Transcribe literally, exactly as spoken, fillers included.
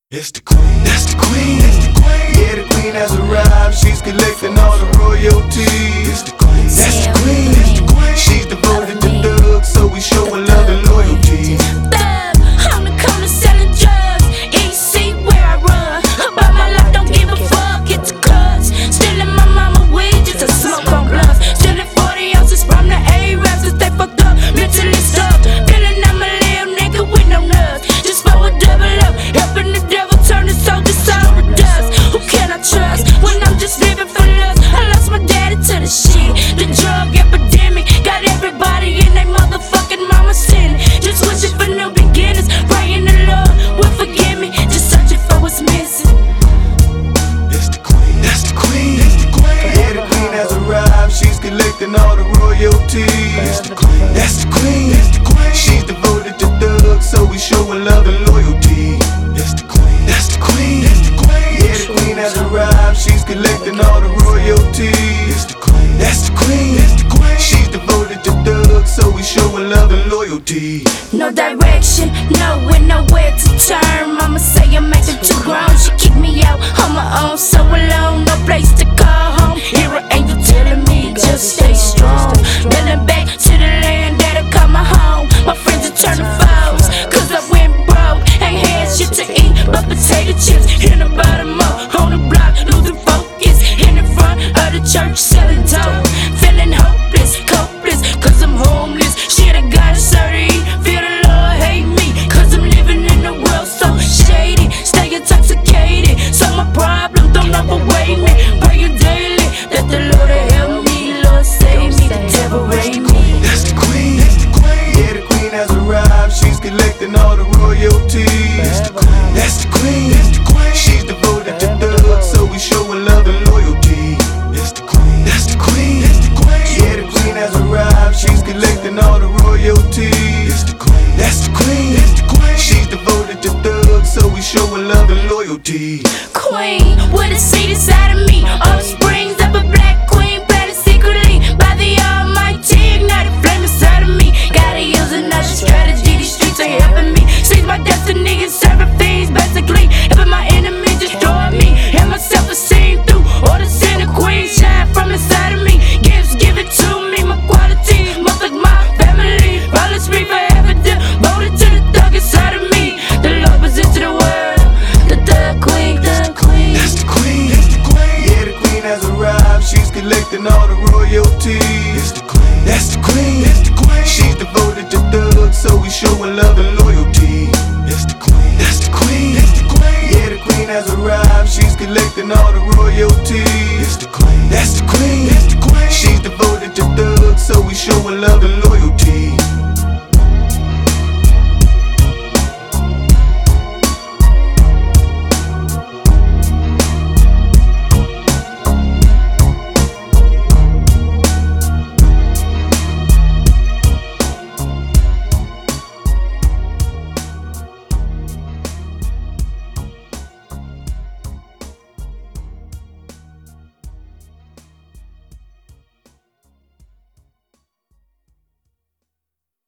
It's the queen, that's the queen, it's the queen. Yeah, the queen has arrived, she's collecting all the royalties. It's the queen, that's the queen, it's the queen. She's devoted to thugs, so we showing love and loyalty. Thug, I'm the corner selling drugs. E C where I run. About my life, don't give a fuck, it's a cuz. Stealing my mama weed just to smoke on blunts. Stealing forty ounces from the A-Raps to stay fucked up, mentally stuck. Feeling I'm a little nigga with no nuts. Just for a double up, helping the devil turn the soldier sour to dust. Who can I trust when I'm just living for lust? I lost my daddy to the shit. The drug epidemic got everybody in their motherfucking mama sinning. Just wishing for new beginnings, praying the Lord will forgive me. Just searching for what's missing. It's the queen, that's the queen, it's the queen. Yeah, the queen has arrived, she's collecting all the royalties. It's the queen, that's the queen, it's the queen. She's devoted to thugs, so we showing love and loyalty. It's the queen, that's the queen, it's the queen. Yeah, the queen has arrived, she's collecting all the royalties. It's the queen, that's the queen, it's the queen. She's devoted to thugs, so we showing love and loyalty. No direction, nowhere, nowhere to turn. Mama say I'm acting too grown. She kicked me out on my own, so alone, no place to call home. Here an angel telling me just stay strong. Bailing back to the land that I call my home. My friends are turning foes, cause I went broke. Ain't had shit to eat but potato chips in the bottom up on the block, losing focus in the front of the church, selling dope. Feeling hopeless, copeless, cause I'm homeless. Shit, I got thirty. Feel the Lord hate me, cause I'm living in a world so shady. Stay intoxicated, so my problems don't overweigh me. Praying daily that the Lord will help me. Lord save me, the devil rape me. That's the queen, that's the queen. Yeah, the queen has arrived, she's collecting all the royalties. It's the queen, that's the queen, it's the queen. She's devoted to thugs, so we showing love and loyalty. It's the queen, that's the queen, it's the queen. Yeah, the queen has arrived, she's collecting all the royalties. It's the queen, that's the queen, it's the queen. She's devoted to thugs, so we showing love and loyalty. Queen, with a seed inside of me, all the springs of a black queen, planted secretly by the Almighty. Ignite a flame inside of me. Gotta use another strategy. These streets are helping me seize my destiny and serving fiends, basically helping my enemies destroy me and my self-esteem through all the sin. The queen shine from inside of me. Gifts give it to me, my quality, most like my family. Violence free forever, devoted to the thug inside of me. The Lord presents to the world, the thug queen, thug queen. That's the queen, it's the queen. Yeah, the queen has arrived, she's collecting all the royalties. It's the queen, that's the queen, it's the queen. She's devoted to thugs, so we showing love and loyalty. It's the queen, that's the queen, it's the queen. Yeah, the queen has arrived, she's collecting all the royalties. It's the queen, that's the queen, it's the queen. She's devoted to thugs, so we showing love and loyalty.